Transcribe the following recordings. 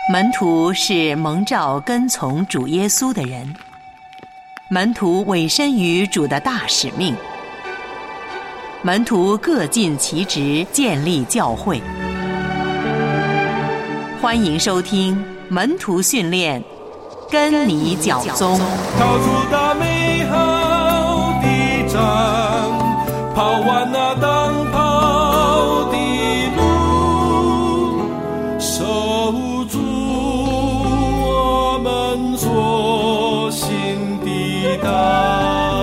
门徒是蒙召跟从主耶稣的人，门徒委身于主的大使命，门徒各尽其职，建立教会。欢迎收听门徒训练，跟你脚踪。 跑出大美好的仗，跑完那当跑的路，守住我们所行的道。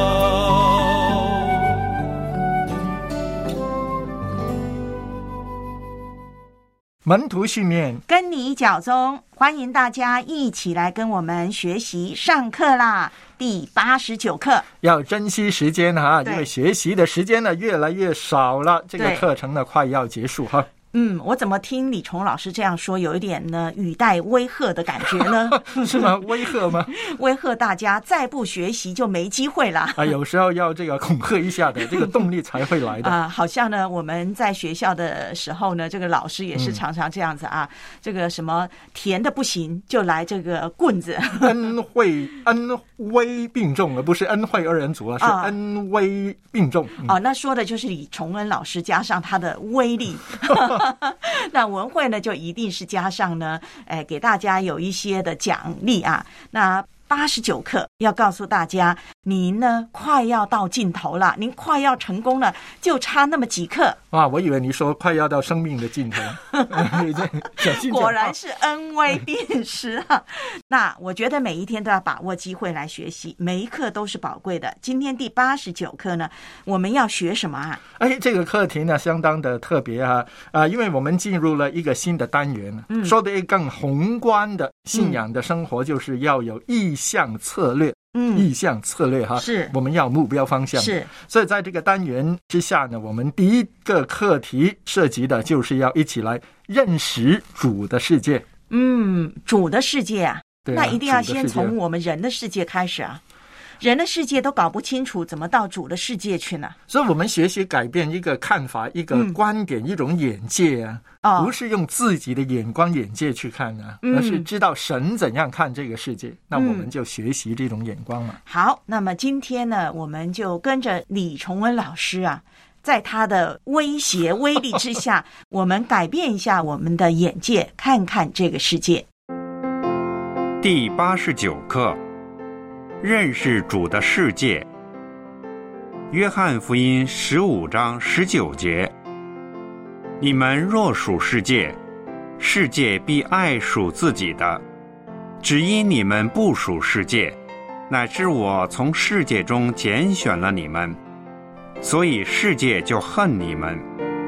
门徒训练， 跟你脚踪，欢迎大家一起来跟我们学习上课啦！第89课， 要珍惜时间哈，因为学习的时间呢越来越少了，这个课程呢快要结束哈。 我怎么听李崇老师这样说，有一点呢语带威吓的感觉呢？ 是吗？威吓吗？ 威吓大家再不学习就没机会啦。 有时候要这个恐吓一下的，这个动力才会来的。 好像呢我们在学校的时候呢，这个老师也是常常这样子啊，这个什么甜的不行就来这个棍子。 恩威并重，而不是恩惠二人组了，是恩威并重。 那说的就是李崇恩老师加上他的威力。那文慧呢就一定是加上呢给大家有一些的奖励啊。那89课要告诉大家，您呢快要到尽头了，您快要成功了，就差那么几课。我以为你说快要到生命的尽头。 果然是恩威并施啊。那我觉得每一天都要把握机会来学习，每一课都是宝贵的。今天第89课呢，我们要学什么啊？ 这个课题呢相当的特别因为我们进入了一个新的单元，说的更宏观的信仰的生活，就是要有意向策略。意向策略是我们要目标方向。是，所以在这个单元之下呢，我们第一个课题涉及的就是要一起来认识主的世界。 主的世界啊，那一定要先从我们人的世界开始啊。人的世界都搞不清楚，怎么到主的世界去呢？ 所以我们学习改变一个看法，一个观点，一种眼界不是用自己的眼光眼界去看而是知道神怎样看这个世界，那我们就学习这种眼光嘛。 好，那么今天呢，我们就跟着李崇恩老师在他的威胁威力之下我们改变一下我们的眼界，看看这个世界。 第89课，认识主的世界。约翰福音15章19节，你们若属世界，世界必爱属自己的，只因你们不属世界，乃是我从世界中拣选了你们，所以世界就恨你们。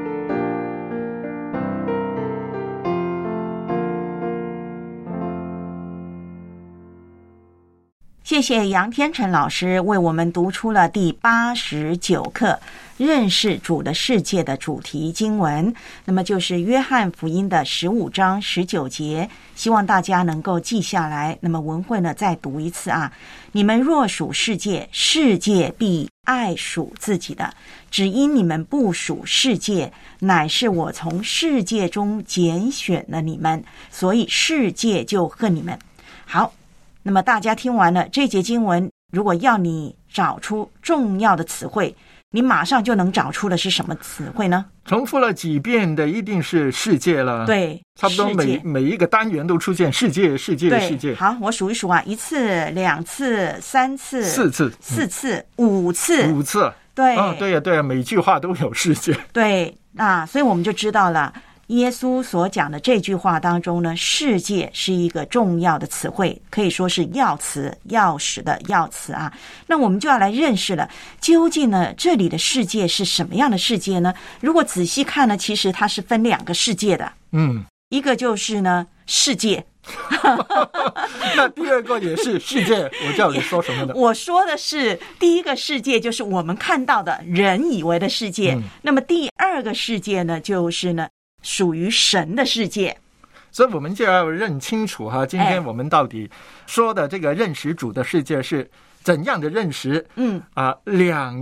谢谢杨天成老师为我们读出了第89课认识主的世界的主题经文，那么就是约翰福音的15章19节，希望大家能够记下来。那么文慧呢再读一次你们若属世界，世界必爱属自己的，只因你们不属世界，乃是我从世界中拣选了你们，所以世界就恨你们。好，那么大家听完了这节经文，如果要你找出重要的词汇，你马上就能找出的是什么词汇呢？ 重复了几遍的一定是世界了。 对， 差不多每一个单元都出现世界世界世界。 好，我数一数1次2次3次 4次 4次5次。 对呀，每句话都有世界。 对，所以我们就知道了耶稣所讲的这句话当中呢，世界是一个重要的词汇，可以说是要词，钥匙的要词那我们就要来认识了，究竟呢这里的世界是什么样的世界呢？如果仔细看呢，其实它是分2个世界的。一个就是呢世界。 那第二个也是世界，我叫你说什么呢？ 我说的是第一个世界就是我们看到的人以为的世界，那么第二个世界呢就是呢属于神的世界。 所以我们就要认清楚今天我们到底说的这个认识主的世界是怎样的认识？2个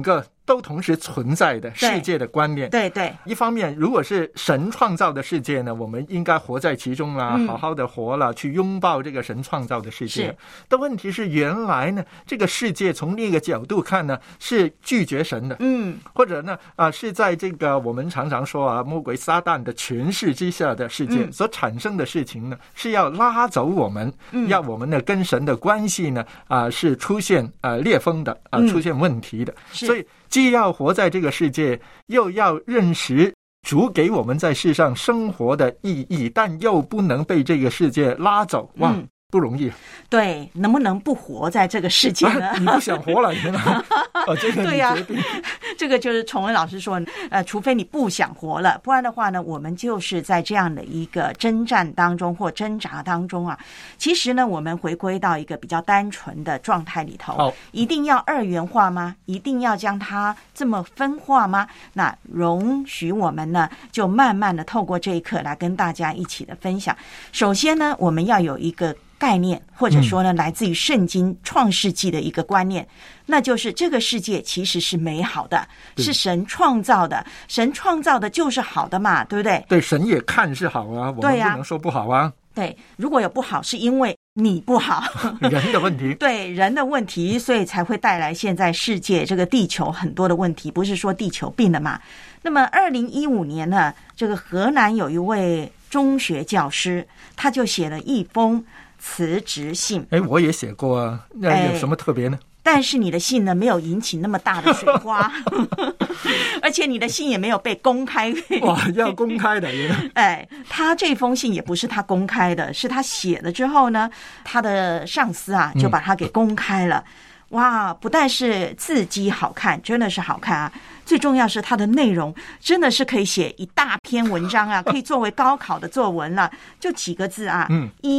都同时存在的世界的观念。 对对， 一方面如果是神创造的世界呢，我们应该活在其中啦，好好的活了，去拥抱这个神创造的世界。但问题是原来呢，这个世界从另一个角度看呢，是拒绝神的。或者呢是在这个我们常常说魔鬼撒旦的权势之下的世界所产生的事情呢，是要拉走我们，要我们呢跟神的关系呢是出现裂缝的出现问题的。所以既要活在这个世界，又要认识主给我们在世上生活的意义，但又不能被这个世界拉走。哇，不容易。 对，能不能不活在这个世界呢？ 你不想活了，原来这个你决定。 这个就是崇文老师说，除非你不想活了，不然的话呢，我们就是在这样的一个征战当中或挣扎当中啊。其实呢，我们回归到一个比较单纯的状态里头，一定要二元化吗？一定要将它这么分化吗？那容许我们呢，就慢慢的透过这一课来跟大家一起的分享。首先呢，我们要有一个概念，或者说呢，来自于圣经创世纪的一个观念，那就是这个世界其实是美好的，是神创造的，神创造的就是好的嘛，对不对？ 对，神也看是好啊，我们不能说不好啊。 对，如果有不好，是因为你不好， 人的问题。 对，人的问题，所以才会带来现在世界这个地球很多的问题，不是说地球病了嘛。那么2015年呢，这个河南有一位中学教师，他就写了一封辞职信。 我也写过啊，那有什么特别呢？ 但是你的信呢，没有引起那么大的水花，而且你的信也没有被公开。 哇，要公开的。 他这封信也不是他公开的，是他写了之后呢，他的上司就把他给公开了。哇，不但是字迹好看，真的是好看啊！最重要是它的内容真的是可以写一大篇文章啊，可以作为高考的作文了。就几个字啊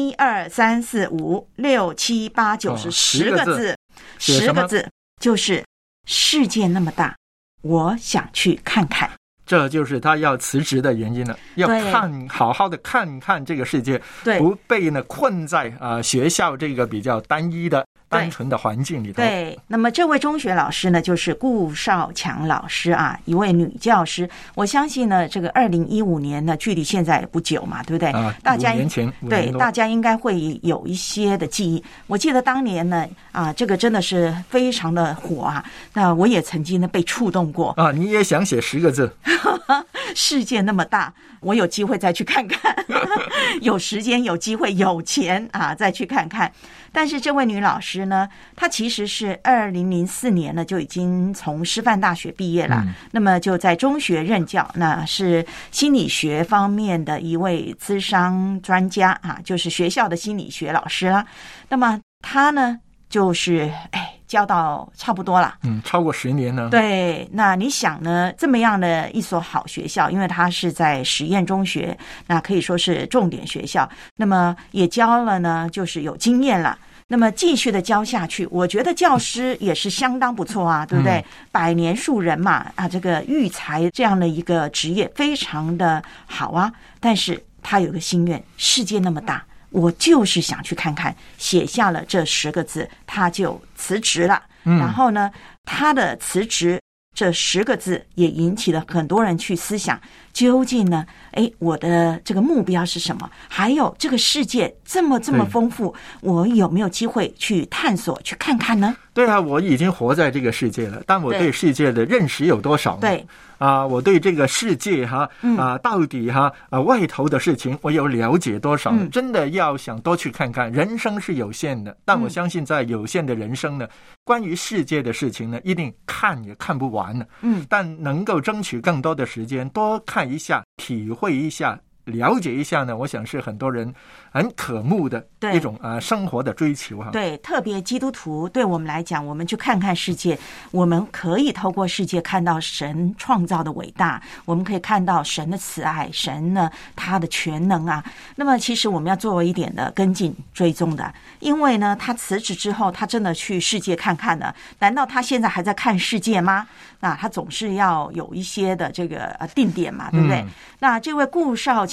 ，1、2、3、4、5、6、7、8、9、10个字，10个字就是世界那么大，我想去看看。 这就是他要辞职的原因了，要好好的看看这个世界，不被呢困在学校这个比较单一的单纯的环境里头。 对，那么这位中学老师呢，就是顾少强老师啊，一位女教师。我相信呢，这个2015年呢，距离现在也不久嘛，对不对？大家 5年前， 对，大家应该会有一些的记忆。我记得当年呢，这个真的是非常的火啊。那我也曾经呢被触动过啊。你也想写10个字？ 世界那么大，我有机会再去看看，有时间、有机会、有钱再去看看。但是这位女老师呢，她其实是2004年呢就已经从师范大学毕业了，那么就在中学任教，那是心理学方面的一位咨商专家就是学校的心理学老师啦。那么她呢就是教到差不多了， 超过10年了。 对，那你想呢？这么样的一所好学校，因为它是在实验中学，那可以说是重点学校。那么也教了呢，就是有经验了。那么继续的教下去，我觉得教师也是相当不错啊，对不对？百年树人嘛，这个育才这样的一个职业非常的好啊。但是他有个心愿，世界那么大，我就是想去看看，写下了这10个字，他就辞职了。然后呢，他的辞职这10个字也引起了很多人去思想，究竟呢，我的这个目标是什么？还有这个世界这么丰富，我有没有机会去探索、去看看呢？ 对啊，我已经活在这个世界了，但我对世界的认识有多少呢？对。我对这个世界到底外头的事情我有了解多少？真的要想多去看看。人生是有限的，但我相信在有限的人生呢，关于世界的事情呢，一定看也看不完呢。但能够争取更多的时间，多看一下，体会一下，了解一下呢，我想是很多人很渴慕的一种生活的追求哈。 对，特别基督徒对我们来讲，我们去看看世界，我们可以透过世界看到神创造的伟大，我们可以看到神的慈爱，神呢他的全能啊。那么其实我们要做一点的跟进追踪的，因为呢他辞职之后，他真的去世界看看了，难道他现在还在看世界吗？那他总是要有一些的这个定点嘛，对不对？那这位顾少强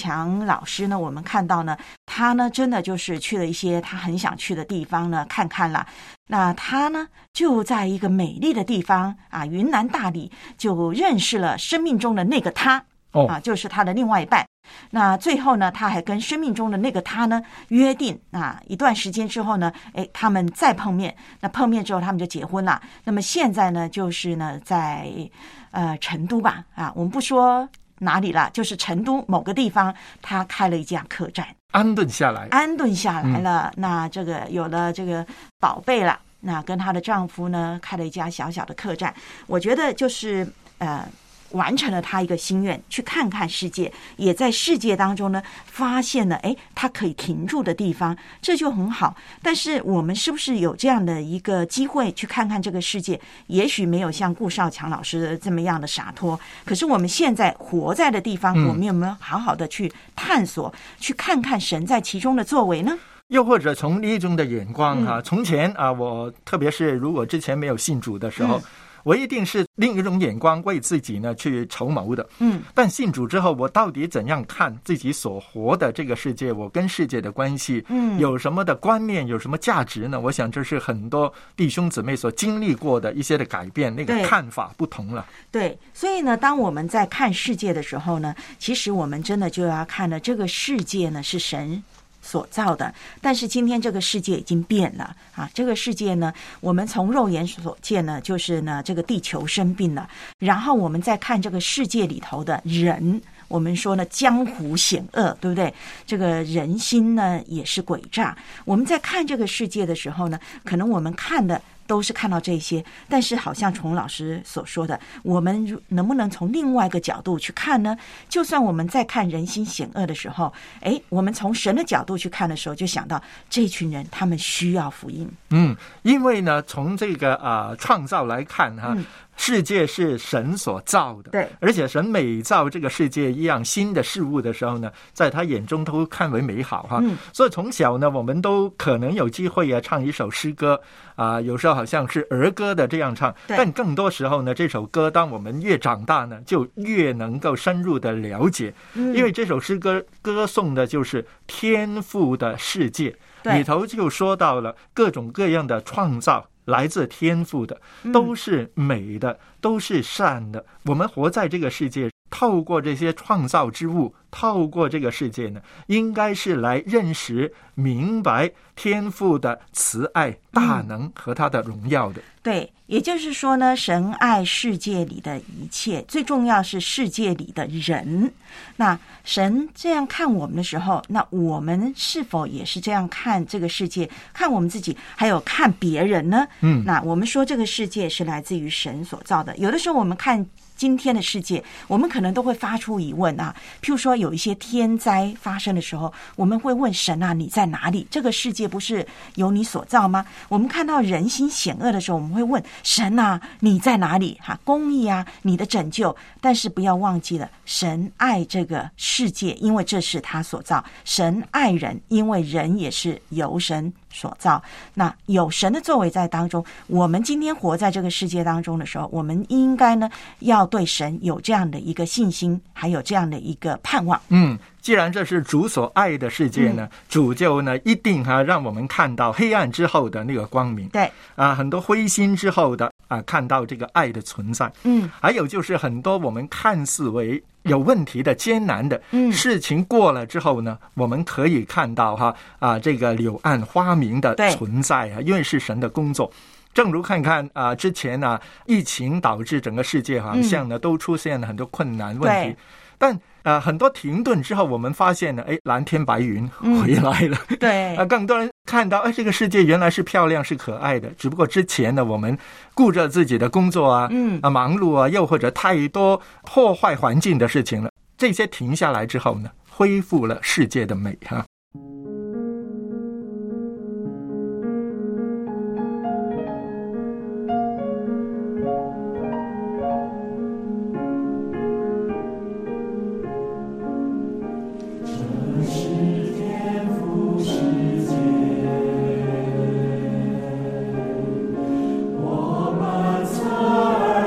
强老师呢，我们看到呢，他呢真的就是去了一些他很想去的地方呢看看了。那他呢就在一个美丽的地方啊，云南大理，就认识了生命中的那个他。就是他的另外一半。那最后呢，他还跟生命中的那个他呢约定啊，一段时间之后呢，他们再碰面。那碰面之后，他们就结婚了。那么现在呢，就是呢，在成都吧，啊，我们不说哪里了，就是成都某个地方，他开了一家客栈， 安顿下来了。那这个有了这个宝贝了，那跟她的丈夫呢开了一家小小的客栈。我觉得就是完成了他一个心愿，去看看世界，也在世界当中呢发现了他可以停住的地方，这就很好。但是我们是不是有这样的一个机会去看看这个世界？也许没有像顾少强老师这么样的洒脱，可是我们现在活在的地方，我们有没有好好的去探索，去看看神在其中的作为呢？ 又或者从另一种的眼光从前我特别是如果之前没有信主的时候，我一定是另一种眼光为自己呢去筹谋的。但信主之后，我到底怎样看自己所活的这个世界，我跟世界的关系，有什么的观念，有什么价值呢？我想这是很多弟兄姊妹所经历过的一些的改变，那个看法不同了。 对，所以呢，当我们在看世界的时候呢，其实我们真的就要看了这个世界呢是神所造的，但是今天这个世界已经变了啊！这个世界呢，我们从肉眼所见呢，就是呢这个地球生病了，然后我们再看这个世界里头的人，我们说呢江湖险恶，对不对？这个人心呢也是诡诈。我们在看这个世界的时候呢，可能我们看的都是看到这些，但是好像崇老师所说的，我们能不能从另外一个角度去看呢？就算我们在看人心险恶的时候，我们从神的角度去看的时候，就想到这群人他们需要福音。 因为呢，从这个创造来看世界是神所造的， 对， 而且神每造这个世界一样新的事物的时候呢，在他眼中都看为美好所以从小呢，我们都可能有机会唱一首诗歌有时候好像是儿歌的这样唱，但更多时候呢，这首歌当我们越长大呢，就越能够深入的了解，因为这首诗歌歌颂的就是天父的世界，里头就说到了各种各样的创造来自天父的，都是美的，都是善的。我们活在这个世界，透过这些创造之物，透过这个世界呢，应该是来认识明白天父的慈爱大能和他的荣耀的。 对，也就是说呢，神爱世界里的一切，最重要是世界里的人。那神这样看我们的时候，那我们是否也是这样看这个世界，看我们自己，还有看别人呢？那我们说这个世界是来自于神所造的，有的时候我们看今天的世界，我们可能都会发出疑问譬如说有一些天灾发生的时候，我们会问神你在哪里？这个世界不是由你所造吗？我们看到人心险恶的时候，我们会问神你在哪里？公义你的拯救。但是不要忘记了，神爱这个世界，因为这是他所造；神爱人，因为人也是由神所造。那有神的作为在当中，我们今天活在这个世界当中的时候，我们应该呢要对神有这样的一个信心，还有这样的一个盼望。 既然这是主所爱的世界呢，主就呢一定让我们看到黑暗之后的那个光明。 对很多灰心之后的看到这个爱的存在。还有就是很多我们看似为有问题的艰难的事情过了之后呢，我们可以看到这个柳暗花明的存在因为是神的工作。正如看看之前疫情导致整个世界好像呢都出现了很多困难问题，但很多停顿之后，我们发现呢，蓝天白云回来了。 对更多人看到这个世界原来是漂亮是可爱的，只不过之前呢我们顾着自己的工作忙碌又或者太多破坏环境的事情了，这些停下来之后呢，恢复了世界的美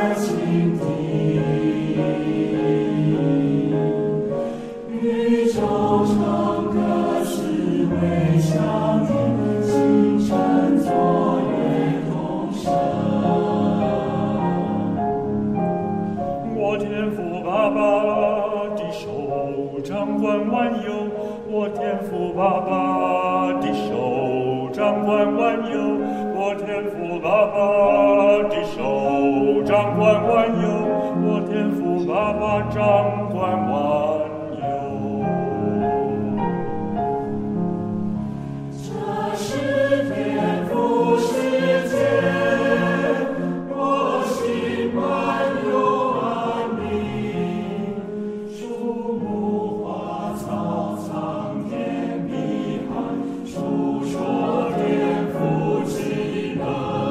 宇宙我天父爸爸的手掌管万有，我天父爸爸的手掌管万有，我天父爸爸的手掌管万有，我天父爸爸掌管万有。这是天父世界，我心满有安宁。树木花草苍天碧海，述说天父之能。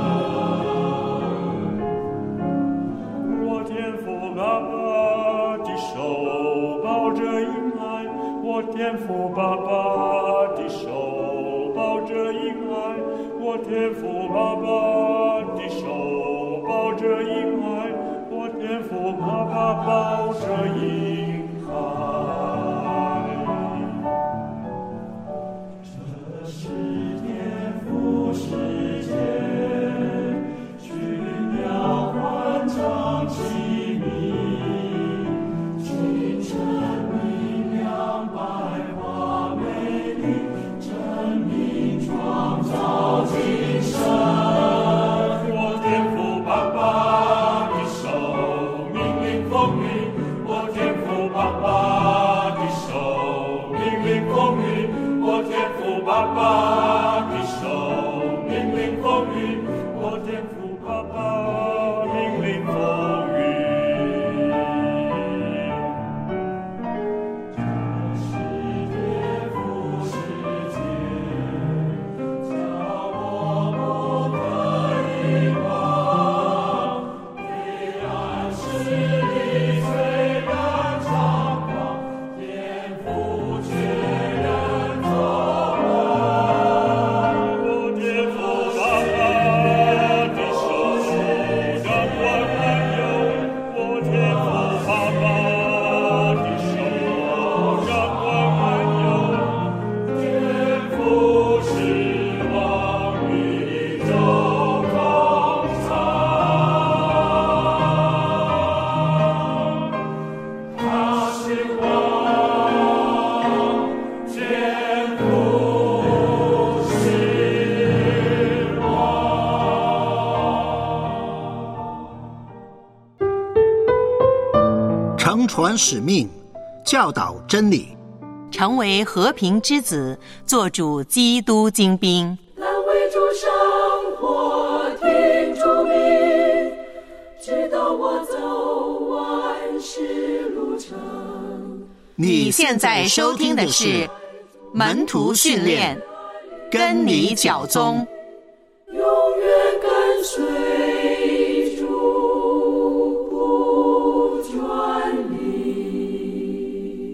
我天父爸爸的手抱着婴孩，我天父爸爸的手抱着婴孩，我天父爸爸的手抱着婴孩，我天父爸爸抱着婴孩。这是天父世界，群鸟欢唱齐鸣，清晨明亮，百花美丽，真理创造今生。我天父爸爸的手命令风雨，我天父爸爸的手命令风雨，我天父爸爸的手命令风雨，我天父爸爸命令风雨。这是天父世界，叫我不可遗忘。黑暗势力虽然猖狂，天父却人作王。我天父爸爸的手掌管万有，我天父爸爸的手掌管万有，天父是望宇宙空藏，他是王，天父是王。 承传使命，教导真理， 成为和平之子，做主基督精兵。 来为主生活，听主命，直到我走完世路程。 你现在收听的是门徒训练，跟你脚踪。 永远跟随主不转离。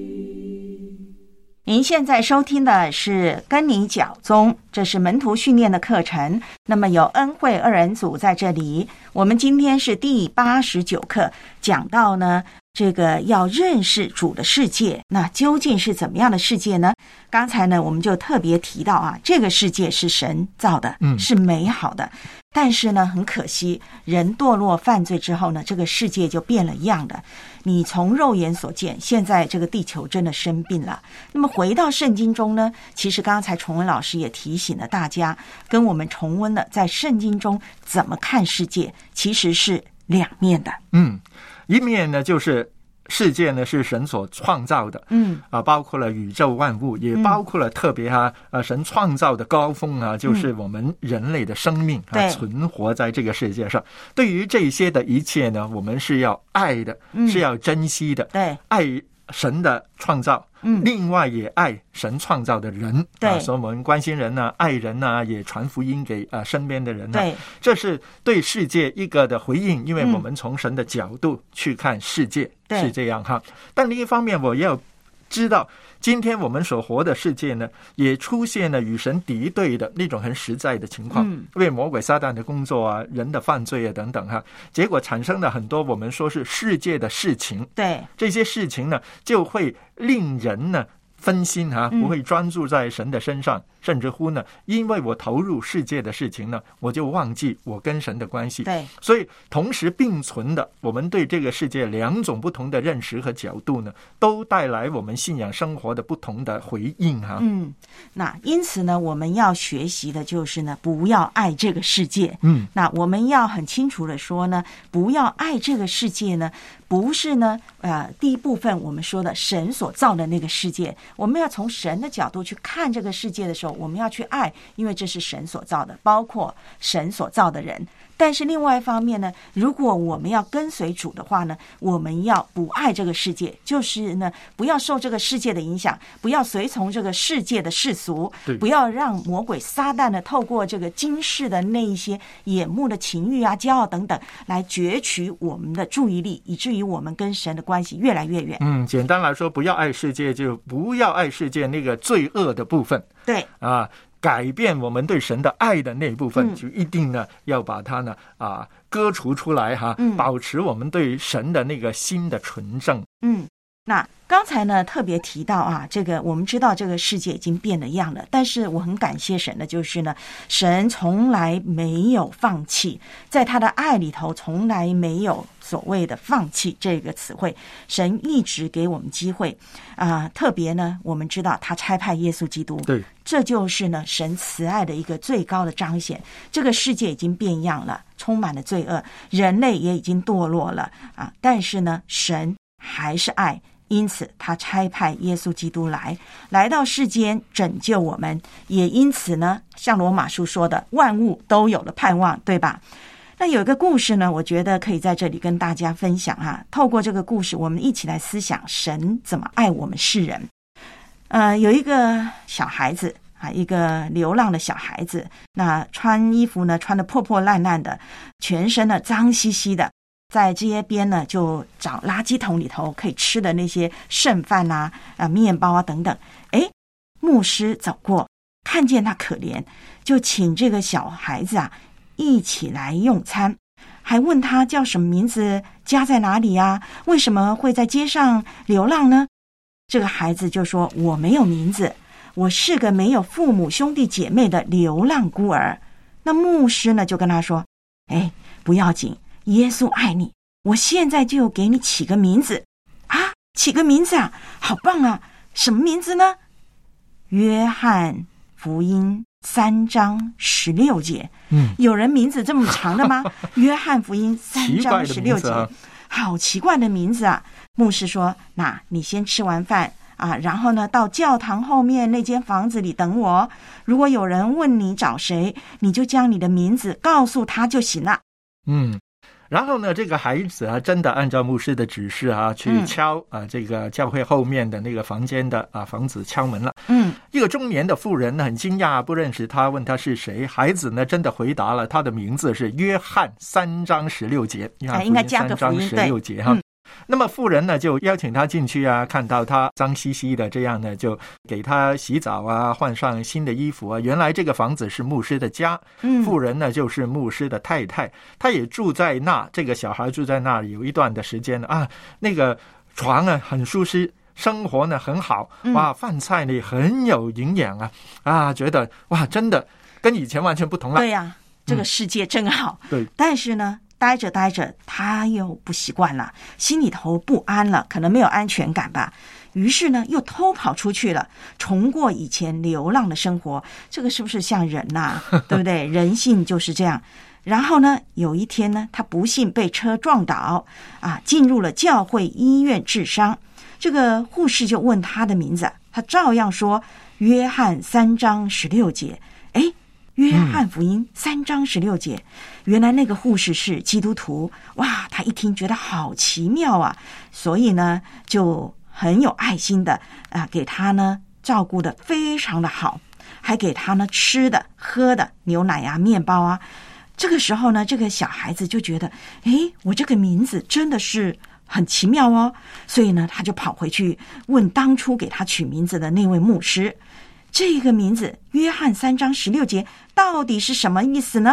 您现在收听的是跟你脚踪，这是门徒训练的课程。那么有恩惠二人组在这里，我们今天是第89课，讲到呢这个要认识主的世界，那究竟是怎么样的世界呢？刚才呢我们就特别提到啊，这个世界是神造的，是美好的，但是呢很可惜，人堕落犯罪之后呢，这个世界就变了样的。你从肉眼所见，现在这个地球真的生病了。那么回到圣经中呢，其实刚才崇文老师也提醒了大家，跟我们重温了在圣经中怎么看世界，其实是两面的。 一面呢就是世界呢是神所创造的，包括了宇宙万物，也包括了特别神创造的高峰啊，就是我们人类的生命存活在这个世界上。对于这些的一切呢，我们是要爱的，是要珍惜的， 对， 爱神的创造，另外也爱神创造的人， 对， 所以我们关心人啊，爱人啊，也传福音给身边的人啊， 对， 这是对世界一个的回应，因为我们从神的角度去看世界，是这样哈。但另一方面，我要知道，今天我们所活的世界呢，也出现了与神敌对的那种很实在的情况，因为魔鬼撒旦的工作啊，人的犯罪啊等等哈，结果产生了很多我们说是世界的事情， 对， 这些事情呢，就会令人呢分心不会专注在神的身上，甚至乎呢，因为我投入世界的事情呢，我就忘记我跟神的关系。 对， 所以同时并存的，我们对这个世界两种不同的认识和角度呢，都带来我们信仰生活的不同的回应那因此呢，我们要学习的就是呢，不要爱这个世界。那我们要很清楚的说呢，不要爱这个世界呢，不是呢第一部分我们说的神所造的那个世界，我们要从神的角度去看这个世界的时候，我们要去爱，因为这是神所造的，包括神所造的人。但是另外一方面呢，如果我们要跟随主的话呢，我们要不爱这个世界，就是呢，不要受这个世界的影响，不要随从这个世界的世俗，不要让魔鬼撒旦呢透过这个今世的那一些眼目的情欲啊、骄傲等等，来攫取我们的注意力，以至于我们跟神的关系越来越远。 简单来说，不要爱世界，就不要爱世界那个罪恶的部分。 对改变我们对神的爱的那一部分，就一定呢要把它呢割除出来保持我们对神的那个心的纯正。 那刚才呢特别提到这个我们知道这个世界已经变了样了，但是我很感谢神的就是呢，神从来没有放弃，在他的爱里头从来没有所谓的放弃这个词汇，神一直给我们机会特别呢我们知道他差派耶稣基督， 对， 这就是呢神慈爱的一个最高的彰显。这个世界已经变样了，充满了罪恶，人类也已经堕落了但是呢神还是爱，因此他差派耶稣基督来到世间拯救我们，也因此呢像罗马书说的，万物都有了盼望，对吧？那有一个故事呢，我觉得可以在这里跟大家分享透过这个故事，我们一起来思想神怎么爱我们世人。有一个小孩子一个流浪的小孩子，那穿衣服呢穿得破破烂烂的，全身呢脏兮兮的，在街边呢就找垃圾桶里头可以吃的那些剩饭面包等等。牧师走过看见他可怜，就请这个小孩子一起来用餐，还问他叫什么名字，家在哪里为什么会在街上流浪呢？这个孩子就说，我没有名字，我是个没有父母兄弟姐妹的流浪孤儿。那牧师呢就跟他说，不要紧，耶稣爱你，我现在就给你起个名字起个名字好棒什么名字呢？约翰福音3章16节。有人名字这么长的吗？约翰福音3章16节，好奇怪的名字牧师说，那你先吃完饭然后呢到教堂后面那间房子里等我，如果有人问你找谁，你就将你的名字告诉他就行了。 然后呢，这个孩子真的按照牧师的指示去敲这个教会后面的那个房间的房子敲门了。一个中年的妇人呢很惊讶，不认识他，问他是谁。孩子呢真的回答了，他的名字是约翰3章16节， 应该加个福音 3章16节那么妇人呢就邀请他进去看到他脏兮兮的，这样呢就给他洗澡换上新的衣服原来这个房子是牧师的家，妇人呢就是牧师的太太，他也住在那，这个小孩住在那有一段的时间那个床很舒适，生活呢很好饭菜呢很有营养觉得真的跟以前完全不同了。 对这个世界真好。 对， 但是呢待着他又不习惯了，心里头不安了，可能没有安全感吧，于是呢又偷跑出去了，重过以前流浪的生活。这个是不是像人对不对？人性就是这样。然后呢有一天呢，他不幸被车撞倒进入了教会医院治伤。这个护士就问他的名字，他照样说约翰3章16节。约翰福音3章16节，原来那个护士是基督徒。他一听觉得好奇妙所以呢就很有爱心的给他呢照顾的非常的好，还给他呢吃的喝的，牛奶面包这个时候呢，这个小孩子就觉得我这个名字真的是很奇妙所以呢他就跑回去问当初给他取名字的那位牧师，这个名字约翰3章16节到底是什么意思呢？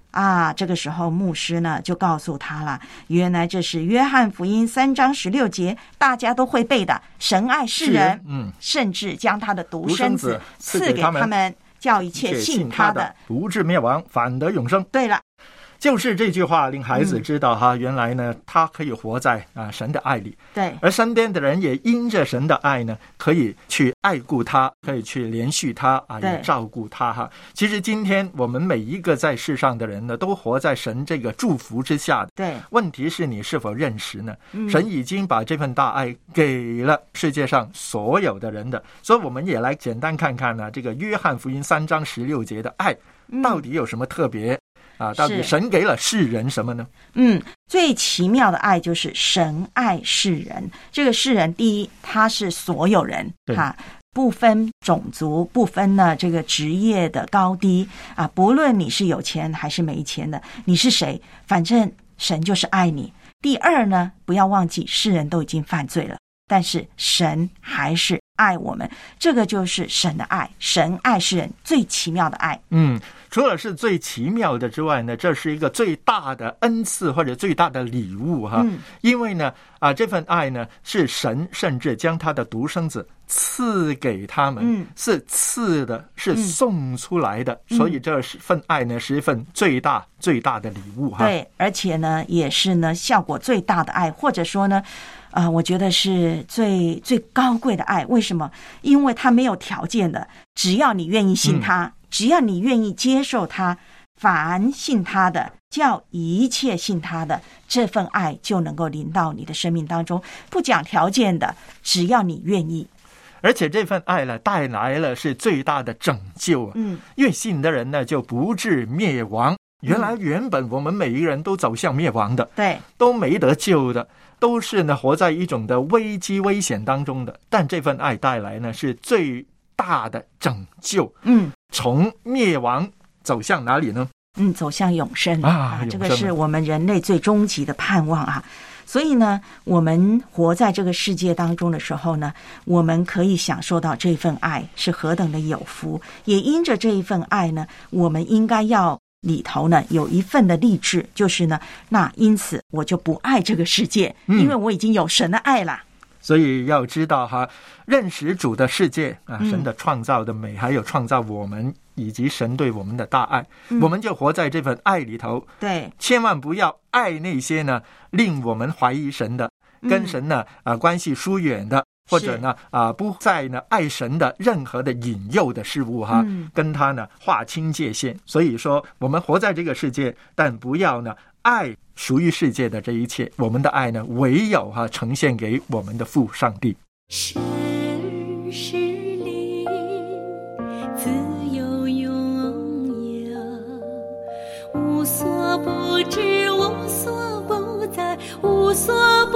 啊，这个时候牧师呢就告诉他了，原来这是约翰福音3章16节，大家都会背的，神爱世人，甚至将他的独生子赐给他们，叫一切信他的不至灭亡，反得永生。 对了， 就是这句话令孩子知道原来呢他可以活在神的爱里， 对， 而身边的人也因着神的爱呢可以去爱顾他，可以去连续他也照顾他其实今天我们每一个在世上的人呢都活在神这个祝福之下， 对， 问题是你是否认识呢？神已经把这份大爱给了世界上所有的人的，所以我们也来简单看看呢这个约翰福音3章16节的爱到底有什么特别到底神给了世人什么呢？ 最奇妙的爱就是神爱世人。这个世人，第一，他是所有人不分种族，不分呢这个职业的高低不论你是有钱还是没钱的，你是谁，反正神就是爱你。第二呢，不要忘记世人都已经犯罪了，但是神还是爱我们，这个就是神的爱，神爱世人最奇妙的爱。 除了是最奇妙的之外呢，这是一个最大的恩赐或者最大的礼物因为呢这份爱呢是神甚至将他的独生子赐给他们，是赐的，是送出来的，所以这份爱呢是一份最大最大的礼物对，而且呢也是呢效果最大的爱，或者说呢我觉得是最高贵的爱。为什么？因为他没有条件的，只要你愿意信他，只要你愿意接受他，凡信他的，叫一切信他的，这份爱就能够临到你的生命当中，不讲条件的，只要你愿意。 而且这份爱呢带来了是最大的拯救因为信的人呢就不致灭亡。原本我们每一个人都走向灭亡的， 对，都没得救的，都是呢活在一种的危机危险当中的，但这份爱带来呢是最大的拯救从灭亡走向哪里呢？ 走向永生永生这个是我们人类最终极的盼望所以呢我们活在这个世界当中的时候呢，我们可以享受到这份爱是何等的有福，也因着这一份爱呢，我们应该要里头呢有一份的励志，就是呢那因此我就不爱这个世界因为我已经有神的爱了。 所以要知道认识主的世界神的创造的美，还有创造我们以及神对我们的大爱我们就活在这份爱里头。 对， 千万不要爱那些呢令我们怀疑神的，跟神呢关系疏远的，或者呢不再呢爱神的任何的引诱的事物跟他呢划清界限。所以说我们活在这个世界，但不要呢爱属于世界的这一切，我们的爱呢唯有呈现给我们的父上帝。 神是灵，自有永有，无所不知，无所不在，无所不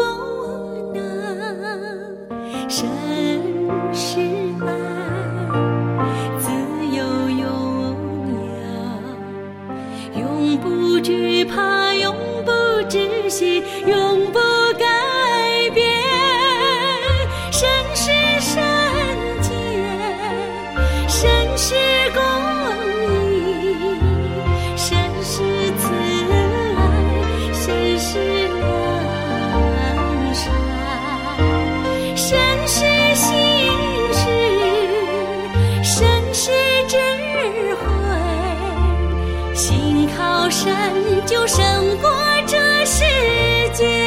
能。神是爱，自有永有，永不惧怕，永不止息，永不改变。神是圣洁，神是公义，神是慈爱，神是良善，神是信实，神是智慧，信靠神就胜过这世界。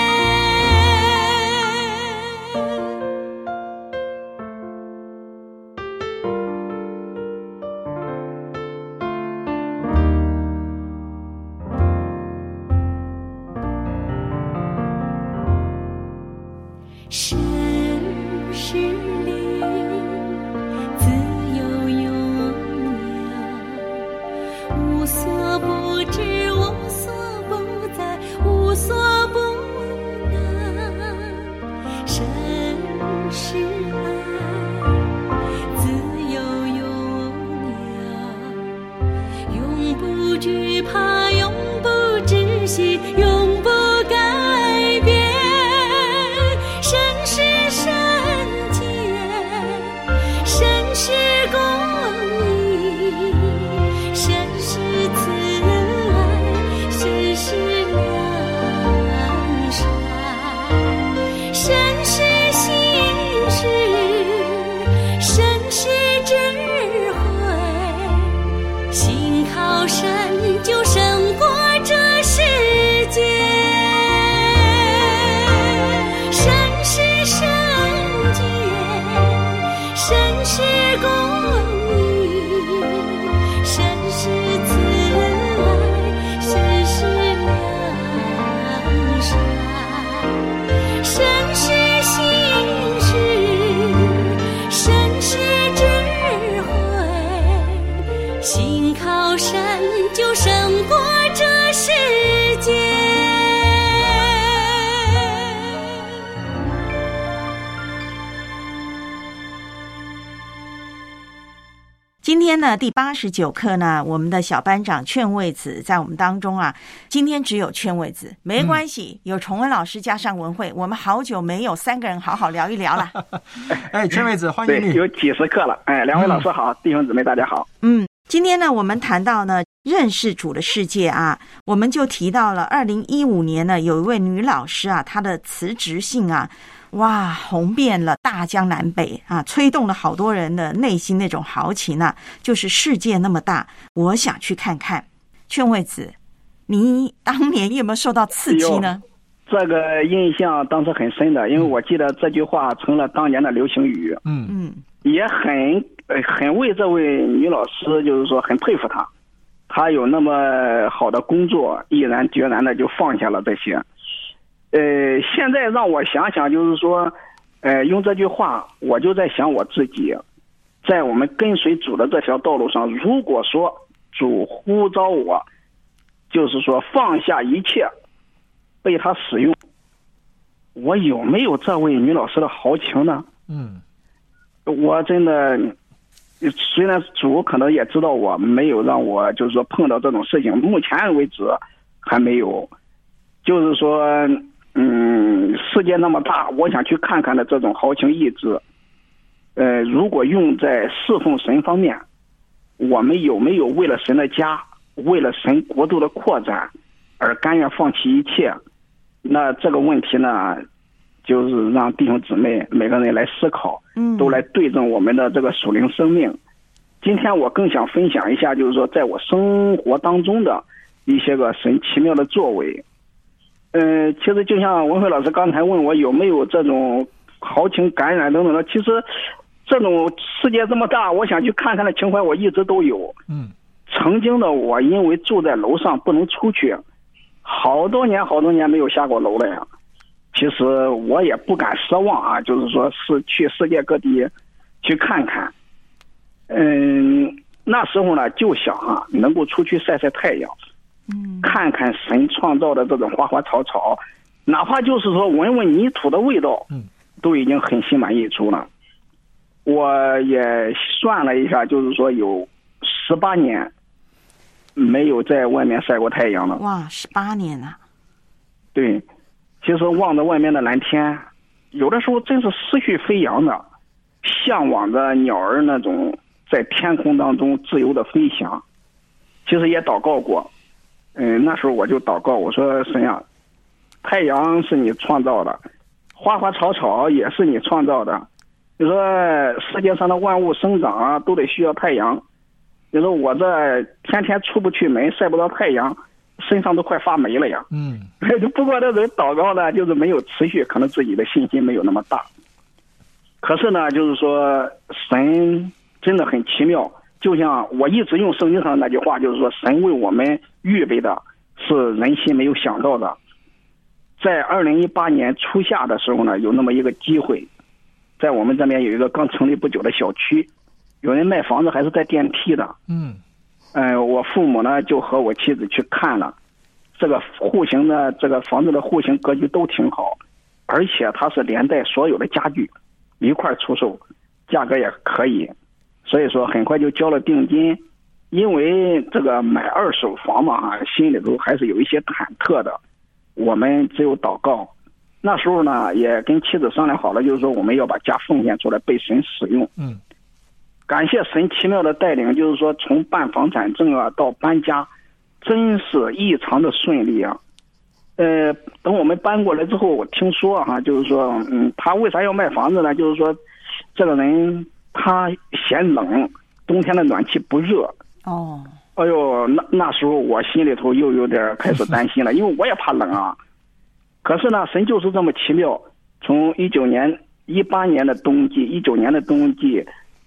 神是灵，自有永有，无所不知，无所不在，无所不能。神是爱，自有永有，永不惧怕，永不止息，永不改变。神是圣洁，神是公义，神是慈爱， 是公义，神是慈爱，神是良善，神是信实，神是智慧，心靠神就胜过这世界。 今天呢，第89课呢，我们的小班长劝慰子在我们当中啊。今天只有劝慰子，没关系，有崇文老师加上文慧，我们好久没有3个人好好聊一聊了。 哎，劝慰子，欢迎你。 有几十课了，哎，两位老师好，弟兄姊妹大家好。 今天呢，我们谈到呢认识主的世界啊，我们就提到了2015年呢，有一位女老师啊，她的辞职信啊。哇，红遍了大江南北啊，吹动了好多人的内心那种豪情啊，就是世界那么大，我想去看看。劝慰子，你当年有没有受到刺激呢？ 这个印象当时很深的，因为我记得这句话成了当年的流行语。也很为这位女老师，就是说很佩服她，她有那么好的工作，毅然决然的就放下了这些。现在让我想想，就是说，用这句话，我就在想我自己，在我们跟随主的这条道路上，如果说主呼召我，就是说放下一切，被他使用，我有没有这位女老师的豪情呢？我真的，虽然主可能也知道我没有让我就是说碰到这种事情，目前为止还没有，就是说。世界那么大，我想去看看的这种豪情逸志，如果用在侍奉神方面，我们有没有为了神的家，为了神国度的扩展而甘愿放弃一切？那这个问题呢，就是让弟兄姊妹每个人来思考，都来对证我们的这个属灵生命。今天我更想分享一下，就是说在我生活当中的一些个神奇妙的作为。其实就像文慧老师刚才问我有没有这种豪情感染等等的，其实这种世界这么大，我想去看看的情怀我一直都有。曾经的我因为住在楼上不能出去，好多年没有下过楼了呀。其实我也不敢奢望啊，就是说是去世界各地去看看。那时候呢就想啊，能够出去晒晒太阳。看看神创造的这种花花草草，哪怕就是说闻闻泥土的味道，都已经很心满意足了。我也算了一下，就是说有18年没有在外面晒过太阳了。 哇，18年啊！ 对，其实望着外面的蓝天，有的时候真是思绪飞扬的，向往着鸟儿那种在天空当中自由的飞翔。其实也祷告过。那时候我就祷告，我说神啊，太阳是你创造的，花花草草也是你创造的。你说世界上的万物生长啊，都得需要太阳。你说我这天天出不去门，晒不到太阳，身上都快发霉了呀。不过那种祷告呢，就是没有持续，可能自己的信心没有那么大。可是呢，就是说神真的很奇妙。就像我一直用圣经上那句话，就是说神为我们预备的是人心没有想到的。在2018年初夏的时候呢，有那么一个机会，在我们这边有一个刚成立不久的小区，有人卖房子还是带电梯的。我父母呢就和我妻子去看了，这个户型的这个房子的户型格局都挺好，而且它是连带所有的家具一块出售，价格也可以。所以说很快就交了定金。因为这个买2手房嘛，心里头还是有一些忐忑的。我们只有祷告。那时候呢，也跟妻子商量好了，就是说我们要把家奉献出来被神使用。感谢神奇妙的带领，就是说从办房产证啊到搬家，真是异常的顺利啊。等我们搬过来之后，我听说就是说，他为啥要卖房子呢？就是说，这个人他嫌冷，冬天的暖气不热。哎呦，那时候我心里头又有点开始担心了，因为我也怕冷啊。可是呢，神就是这么奇妙，从18年的冬季，19年的冬季，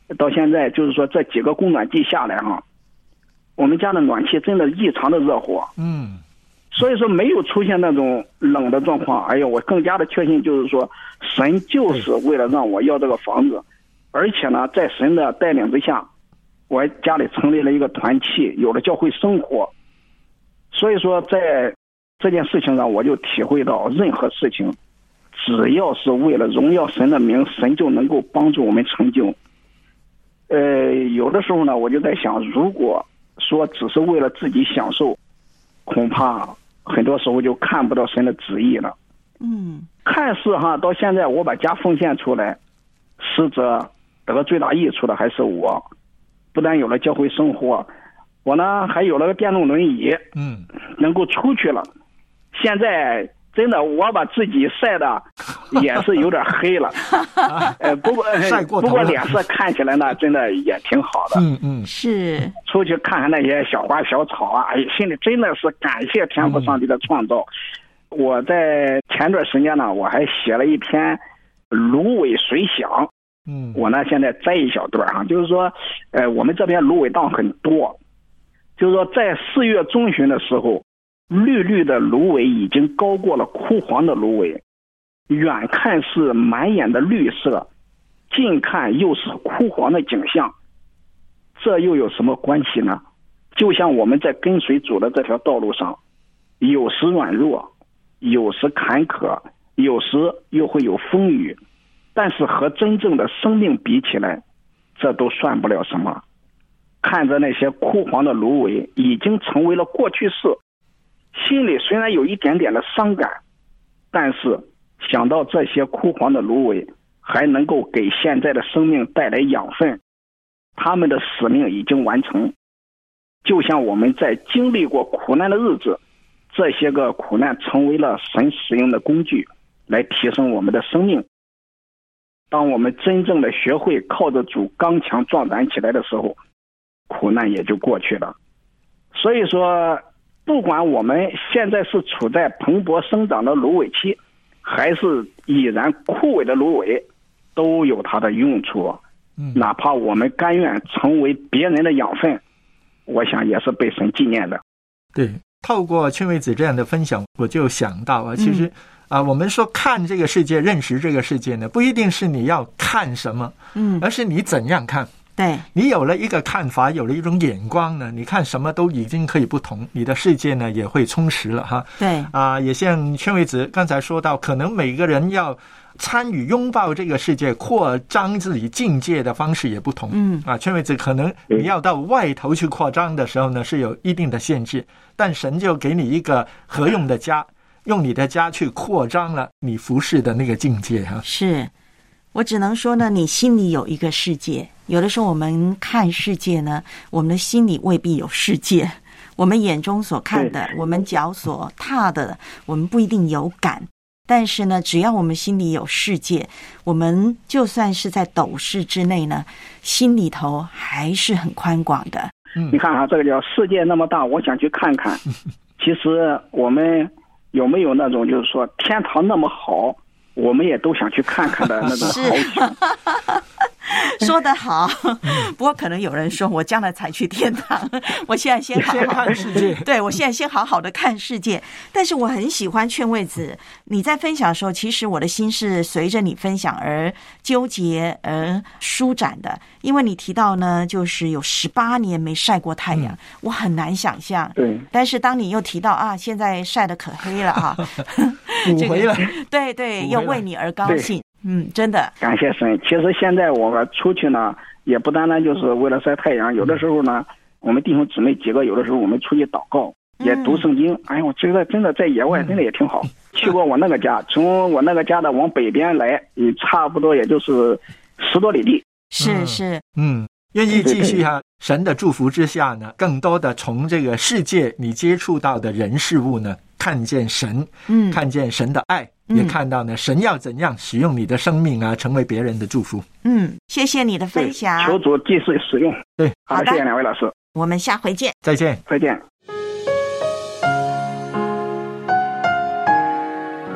到现在就是说这几个供暖季下来哈，我们家的暖气真的异常的热火。所以说没有出现那种冷的状况。哎呀，我更加的确信就是说，神就是为了让我要这个房子，而且呢，在神的带领之下，我家里成立了一个团契，有了教会生活。所以说，在这件事情上，我就体会到，任何事情，只要是为了荣耀神的名，神就能够帮助我们成就。有的时候呢，我就在想，如果说只是为了自己享受，恐怕很多时候就看不到神的旨意了。看似哈，到现在我把家奉献出来，实则得最大益处的还是我。不但有了教会生活，我呢还有了个电动轮椅，能够出去了。现在真的我把自己晒的也是有点黑了，不过脸色看起来呢，真的也挺好的。 是出去看看那些小花小草啊，心里真的是感谢天父上帝的创造。我在前段时间呢，我还写了一篇芦苇随想。我呢现在摘一小段啊，就是说，我们这边芦苇荡很多，就是说在4月中旬的时候，绿绿的芦苇已经高过了枯黄的芦苇，远看是满眼的绿色，近看又是枯黄的景象。这又有什么关系呢？就像我们在跟随主的这条道路上，有时软弱，有时坎坷，有时又会有风雨，但是和真正的生命比起来，这都算不了什么。看着那些枯黄的芦苇已经成为了过去式，心里虽然有一点点的伤感，但是想到这些枯黄的芦苇还能够给现在的生命带来养分，他们的使命已经完成。就像我们在经历过苦难的日子，这些个苦难成为了神使用的工具，来提升我们的生命。当我们真正的学会靠着主刚强壮胆起来的时候，苦难也就过去了。所以说，不管我们现在是处在蓬勃生长的芦苇期，还是已然枯萎的芦苇，都有它的用处。哪怕我们甘愿成为别人的养分，我想也是被神纪念的。 对，透过劝慰子这样的分享，我就想到啊，其实我们说看这个世界，认识这个世界呢，不一定是你要看什么，而是你怎样看。 对， 你有了一个看法，有了一种眼光呢，你看什么都已经可以不同，你的世界呢也会充实了哈。 对也像劝慰子刚才说到，可能每个人要参与拥抱这个世界，扩张自己境界的方式也不同。劝慰子可能你要到外头去扩张的时候呢，是有一定的限制，但神就给你一个合用的家，用你的家去扩张了你服侍的那个境界哈。 是，我只能说呢，你心里有一个世界。有的时候我们看世界呢，我们的心里未必有世界，我们眼中所看的，我们脚所踏的，我们不一定有感。但是呢，只要我们心里有世界，我们就算是在斗室之内呢，心里头还是很宽广的。 你看啊，这个叫世界那么大，我想去看看。其实我们有没有那种就是说天堂那么好，我们也都想去看看的那种豪情。 说得好，不过可能有人说我将来才去天堂，我现在先好好看世界。 对，我现在先好好的看世界。但是我很喜欢劝慰子，你在分享的时候，其实我的心是随着你分享而纠结而舒展的。因为你提到呢，就是有18年没晒过太阳，我很难想象。 对。 但是当你又提到啊，现在晒得可黑了啊， 补回了。 对对，又为你而高兴。真的感谢神。其实现在我们出去呢，也不单单就是为了晒太阳，有的时候呢，我们弟兄姊妹几个，有的时候我们出去祷告，也读圣经。哎呦，我觉得真的在野外真的也挺好。去过我那个家，从我那个家的往北边来，差不多也就是10多里地。 是愿意继续神的祝福之下呢，更多的从这个世界你接触到的人事物呢，看见神，看见神的爱，也看到呢神要怎样使用你的生命啊，成为别人的祝福。 谢谢你的分享， 求主继续使用。 对， 好的，谢谢两位老师， 我们下回见， 再见， 再见。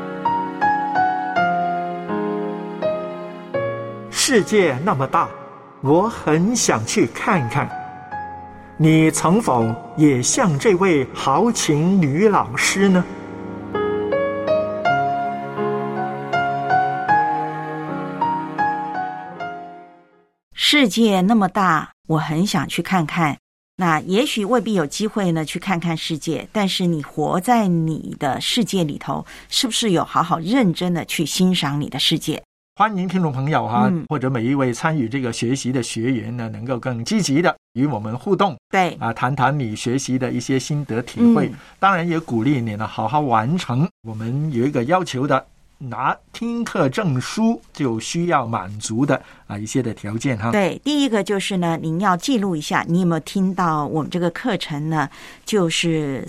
世界那么大， 我很想去看看。你曾否也像这位豪情女老师呢？ 世界那么大，我很想去看看。那也许未必有机会呢去看看世界，但是你活在你的世界里头，是不是有好好认真的去欣赏你的世界？ 欢迎听众朋友或者每一位参与这个学习的学员呢，能够更积极的与我们互动， 对谈谈你学习的一些心得体会。当然也鼓励你呢好好完成我们有一个要求的，拿听课证书就需要满足的一些的条件哈。 对，第一个就是呢，您要记录一下你有没有听到我们这个课程呢，就是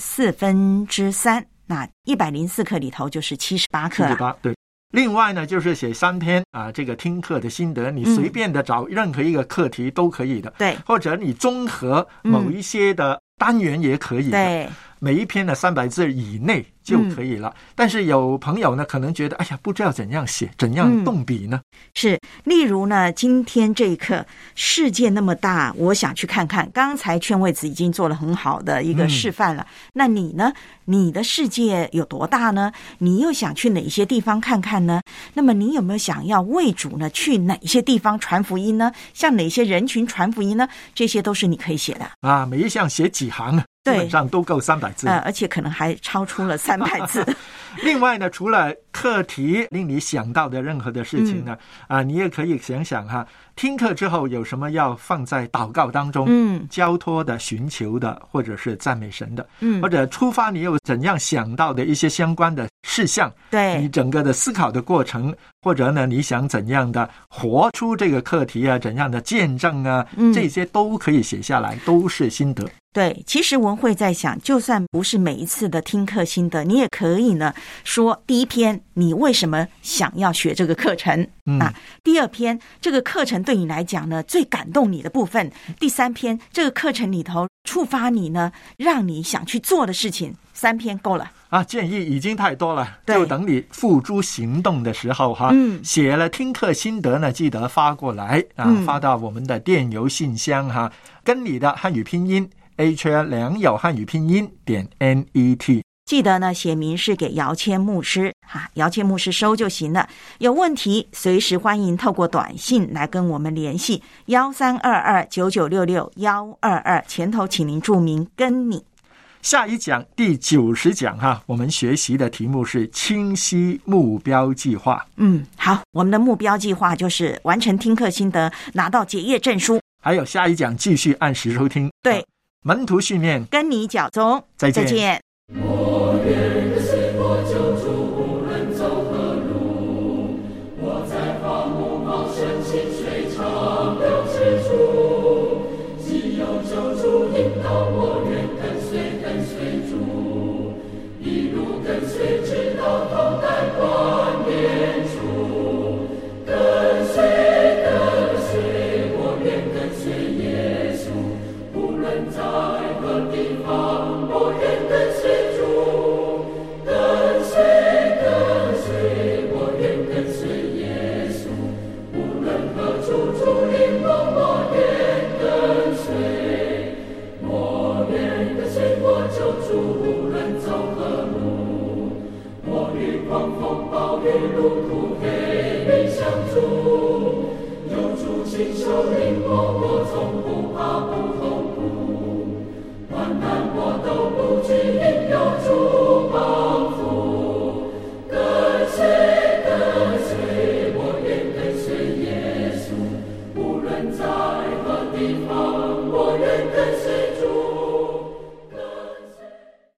3/4，那104课里头就是78课了。 78，对。另外呢，就是写3篇这个听课的心得，你随便的找任何一个课题都可以的， 对， 或者你综合某一些的单元也可以的， 对， 每一篇的300字以内就可以了。但是有朋友呢，可能觉得哎呀，不知道怎样写，怎样动笔呢？ 是，例如呢，今天这一课，世界那么大，我想去看看。刚才劝慰子已经做了很好的一个示范了。那你呢？你的世界有多大呢？你又想去哪些地方看看呢？那么你有没有想要为主呢？去哪些地方传福音呢？向哪些人群传福音呢？这些都是你可以写的每一项写几行基本上都够300字， 而且可能还超出了300字。 另外呢，除了课题令你想到的任何的事情呢，你也可以想想听课之后有什么要放在祷告当中，交托的、寻求的，或者是赞美神的，或者出发你有怎样想到的一些相关的事项， 对， 你整个的思考的过程，或者呢你想怎样的活出这个课题怎样的见证这些都可以写下来，都是心得。 对，其实文慧在想，就算不是每一次的听课心得，你也可以呢说第一篇你为什么想要学这个课程第二篇这个课程对你来讲呢最感动你的部分，第3篇这个课程里头触发你呢让你想去做的事情，3篇够了建议已经太多了，就等你付诸行动的时候写了听课心得呢，记得发过来发到我们的电邮信箱跟你的汉语拼音HL 良友汉语拼音.net， 记得呢写明是给姚谦牧师姚谦牧师收就行了。有问题随时欢迎透过短信来跟我们联系13229966，122前头请您注明跟你。 下一讲第90讲我们学习的题目是清晰目标计划。 好，我们的目标计划就是完成听课心得，拿到结业证书。 还有下一讲继续按时收听。 对， 门徒训练， 跟你脚踪， 再见。 再见。 我愿跟随我救主，无论走何路。我在荒芜茂盛清水长流之处，既有救主引导，我愿跟随主，一路跟随直到头戴冠冕处。跟随，我愿跟随耶稣，无论在何地方，我愿跟随主。跟随，我愿跟随耶稣，无论何处主引导，我愿跟随。我愿跟随我救主，无论走何路。我与狂风暴雨路途黑云相助，有主亲手领我从不怕不痛苦。患难我都不惧，因有主帮扶。跟随，我愿跟随耶稣，无论在何地方。